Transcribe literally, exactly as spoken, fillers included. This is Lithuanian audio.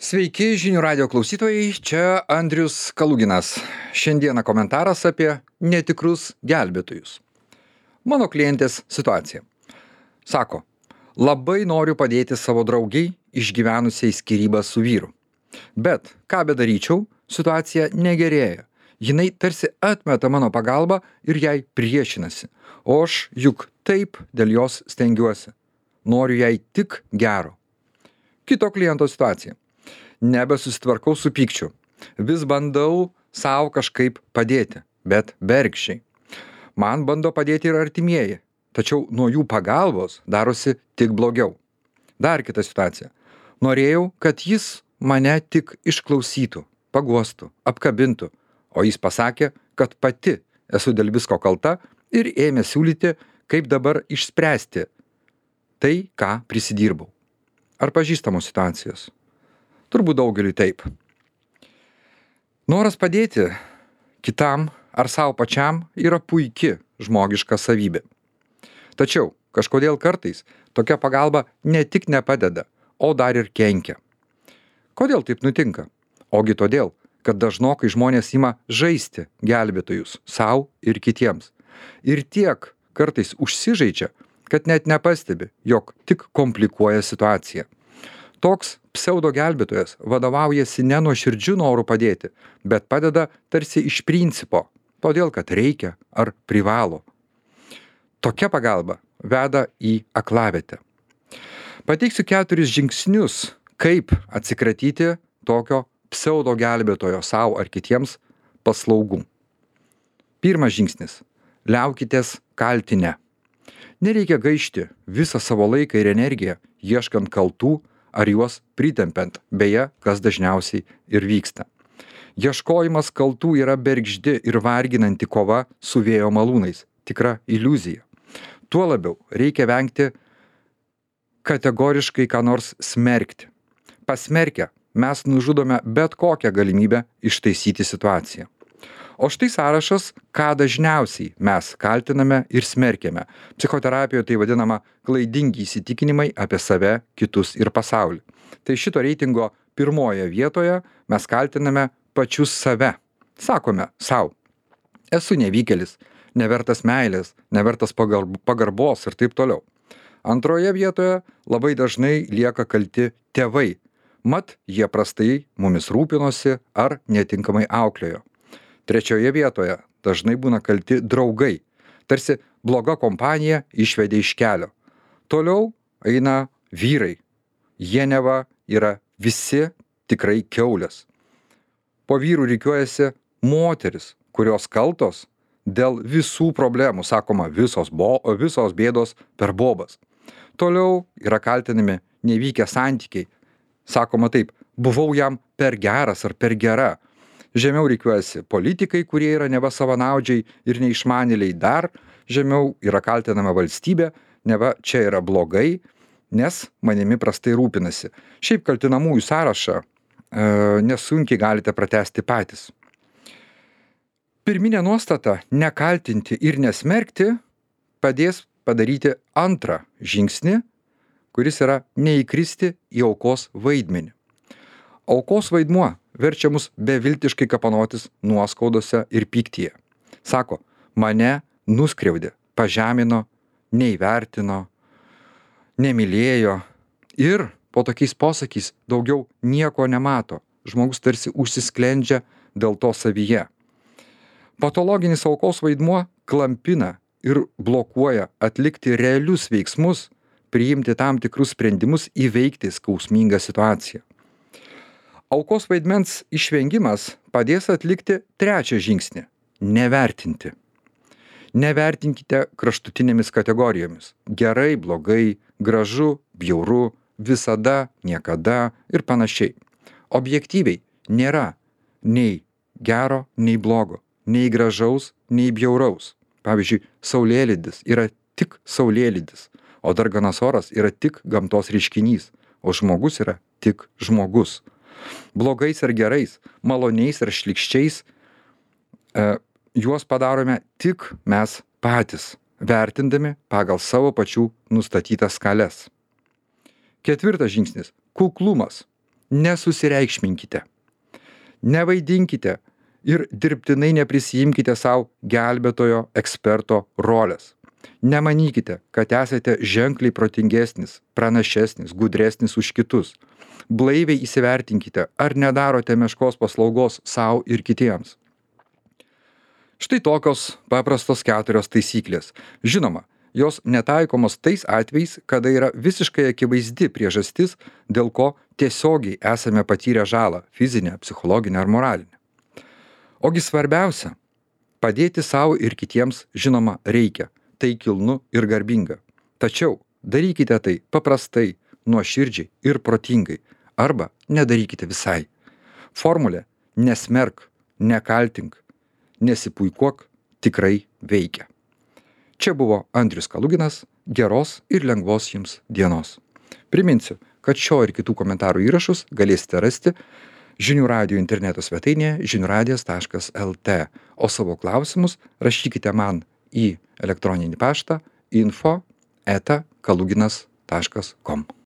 Sveiki žinių radio klausytojai, čia Andrius Kaluginas. Šiandieną komentaras apie netikrus gelbėtojus. Mano klientės situacija. Sako, labai noriu padėti savo draugiai išgyvenusiai skyrybą su vyru. Bet ką bedaryčiau, situacija negerėja. Jinai tarsi atmeta mano pagalbą ir jai priešinasi. O aš juk taip dėl jos stengiuosi. Noriu jai tik gero. Kito kliento situacija. Nebesusitvarkau su pykčiu. Vis bandau savo kažkaip padėti, bet bergždžiai. Man bando padėti ir artimieji, tačiau nuo jų pagalbos darosi tik blogiau. Dar kita situacija. Norėjau, kad jis mane tik išklausytų, paguostų, apkabintų, o jis pasakė, kad pati esu dėl visko kalta ir ėmė siūlyti, kaip dabar išspręsti tai, ką prisidirbau. Ar pažįstamos situacijos? Turbūt daugeliui taip. Noras padėti kitam ar savo pačiam yra puiki žmogiška savybė. Tačiau kažkodėl kartais tokia pagalba ne tik nepadeda, o dar ir kenkia. Kodėl taip nutinka? Ogi todėl, kad dažnokai žmonės ima žaisti gelbėtojus savo ir kitiems. Ir tiek kartais užsižaidžia, kad net nepastebi, jog tik komplikuoja situaciją. Toks pseudo gelbėtojas vadovaujasi ne nuoširdžiu noru padėti, bet padeda tarsi iš principo, todėl kad reikia ar privalo. Tokia pagalba veda į aklavietę. Pateiksiu keturis žingsnius, kaip atsikratyti tokio pseudo gelbėtojo savo ar kitiems paslaugų. Pirmas žingsnis. Liaukitės kaltinę. Nereikia gaišti visą savo laiką ir energiją ieškant kaltų ar juos pritempiant, beje, kas dažniausiai ir vyksta. Ieškojimas kaltų yra bergždi ir varginanti kova su vėjo malūnais, tikra iliuzija. Tuo labiau reikia vengti kategoriškai ką nors smerkti. Pasmerkę mes nužudome bet kokią galimybę ištaisyti situaciją. O štai sąrašas, ką dažniausiai mes kaltiname ir smerkiame. Psichoterapijoje tai vadinama klaidingi įsitikinimai apie save, kitus ir pasaulį. Tai šito reitingo pirmoje vietoje mes kaltiname pačius save. Sakome sau, esu nevykėlis, nevertas meilės, nevertas pagarb- pagarbos ir taip toliau. Antroje vietoje labai dažnai lieka kalti tėvai. Mat, jie prastai mumis rūpinosi ar netinkamai auklėjo. Trečioje vietoje dažnai būna kalti draugai. Tarsi bloga kompanija išvedė iš kelio. Toliau eina vyrai. Jie neva yra visi tikrai kiaulės. Po vyrų rikiuojasi moteris, kurios kaltos dėl visų problemų, sakoma, visos, bo, visos bėdos per bobas. Toliau yra kaltinami nevykę santykiai. Sakoma taip, buvau jam per geras ar per gera. Žemiau rikiuojasi politikai, kurie yra neva savanaudžiai ir neišmanėliai. Dar žemiau yra kaltinama valstybė, neva čia yra blogai, nes manimi prastai rūpinasi. Šiaip kaltinamųjų sąrašą e, nesunkiai galite pratęsti patys. Pirminė nuostata nekaltinti ir nesmerkti padės padaryti antrą žingsnį, kuris yra neįkristi į aukos vaidmenį. Aukos vaidmuo verčia mus beviltiškai kapanotis nuoskaudose ir pyktyje. Sako, mane nuskriaudė, pažemino, neįvertino, nemylėjo ir po tokiais posakys daugiau nieko nemato. Žmogus tarsi užsisklendžia dėl to savyje. Patologinis aukos vaidmuo klampina ir blokuoja atlikti realius veiksmus, priimti tam tikrus sprendimus, įveikti skausmingą situaciją. Aukos vaidmens išvengimas padės atlikti trečią žingsnį – nevertinti. Nevertinkite kraštutinėmis kategorijomis – gerai, blogai, gražu, bjauru, visada, niekada ir panašiai. Objektyviai nėra nei gero, nei blogo, nei gražaus, nei bjauraus. Pavyzdžiui, saulėlydis yra tik saulėlydis, o darganas oras yra tik gamtos reiškinys, o žmogus yra tik žmogus. Blogais ar gerais, maloniais ar šlykščiais, e, juos padarome tik mes patys, vertindami pagal savo pačių nustatytas skales. Ketvirtas žingsnis – kuklumas. Nesusireikšminkite. Nevaidinkite ir dirbtinai neprisijimkite savo gelbėtojo eksperto rolės. Nemanykite, kad esate ženkliai protingesnis, pranašesnis, gudresnis už kitus. Blaiviai įsivertinkite, ar nedarote meškos paslaugos savo ir kitiems. Štai tokios paprastos keturios taisyklės. Žinoma, jos netaikomos tais atvejais, kada yra visiškai akivaizdi priežastis, dėl ko tiesiogiai esame patyrę žalą – fizinę, psichologinę ar moralinę. Ogi svarbiausia – padėti savo ir kitiems, žinoma, reikia. Tai kilnu ir garbinga. Tačiau darykite tai paprastai, nuoširdžiai ir protingai. Arba nedarykite visai. Formulė nesmerk, nekaltink, nesipuikuok tikrai veikia. Čia buvo Andrius Kaluginas. Geros ir lengvos jums dienos. Priminsiu, kad šio ir kitų komentarų įrašus galėsite rasti Žinių radijo interneto svetainėje žinių radijas taškas lt, o savo klausimus rašykite man į elektroninį paštą info eta kaluginas taškas com.